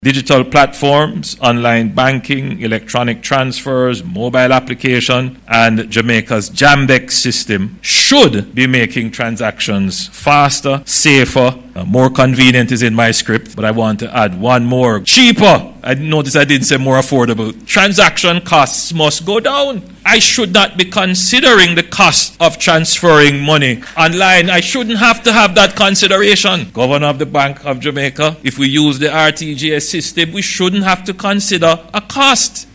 Digital platforms, online banking, electronic transfers, mobile application, and Jamaica's Jambex system should be making transactions faster, safer, more convenient is in my script, but I want to add one more. Cheaper. I notice I didn't say more affordable. Transaction costs must go down. I should not be considering the cost of transferring money online. I shouldn't have to have that consideration. Governor of the Bank of Jamaica, if we use the RTGS system, we shouldn't have to consider a cost.